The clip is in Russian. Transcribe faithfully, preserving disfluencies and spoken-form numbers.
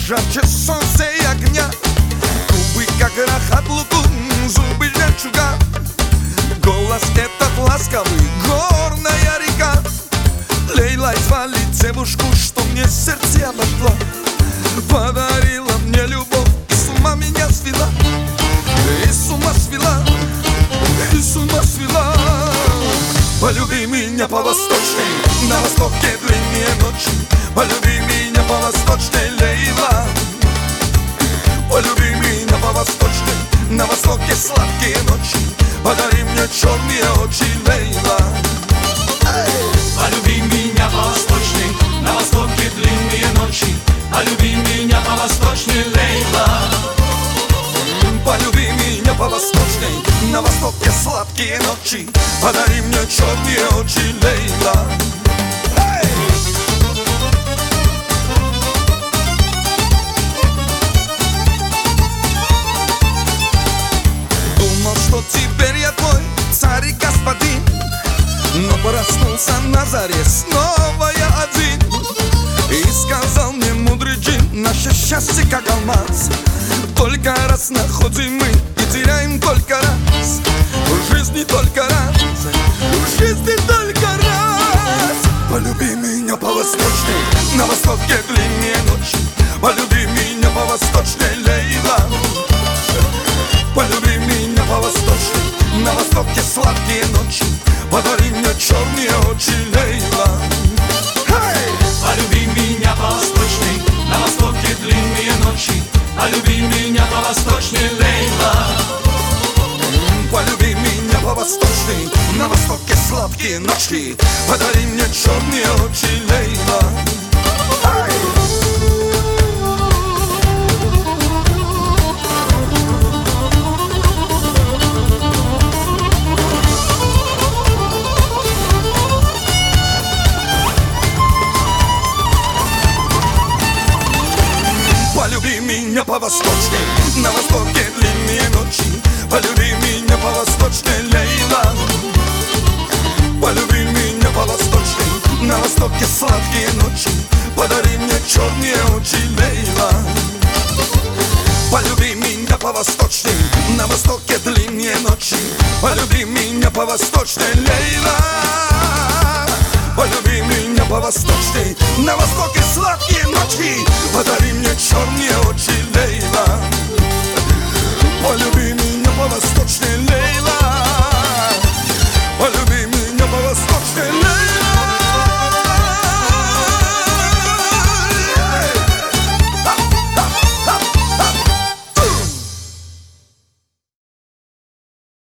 жарче солнца и огня. Губы как рахат лукум, зубы жемчуга. Голос этот ласковый, горная река. Лейла звали девушку, что мне сердце обожгла. Подарила мне любовь и с ума меня свела. И с ума свела, и с ума свела. Полюби меня по-восточной, на востоке длиннее ночи. Полюби меня по-восточной, Лейла. Полюби меня по-восточной, на востоке сладкие ночи. Подари мне черные очи, Лейла. Полюби меня по-восточной, на востоке длинные ночи. Полюби меня по-восточной, Лейла. Полюби меня по-восточной, на востоке сладкие ночи. Подари мне черные очи, Лейла. Думал, что теперь я твой царь и господин, но проснулся на заре, снова я один. И сказал мне мудрый джин: наше счастье как алмаз, только раз находим мы и теряем только раз. В жизни только раз, в жизни только раз. Полюби меня по-восточной, на востоке длиннее ночи. Полюби меня по-восточной, Лейла. Полюби меня по-восточной, на востоке сладкие ночи. Подари мне черные очи, Лейла. Полюби меня по-восточной, на востоке длинные ночи. Полюби меня по-восточной, Лейла. Полюби меня по-восточной, на востоке сладкие ночи. Подари мне черные очи, Лейла. Полюби меня по-восточной, на востоке длинные ночи. Полюби меня по-восточной, Лейла. Полюби меня по-восточной, на востоке сладкие ночи. Подари мне черные очи, Лейла. Полюби меня по-восточной, на востоке длинные ночи. Полюби меня по-восточной, Лейла. Полюби меня по-восточной, на востоке сладкие ночи.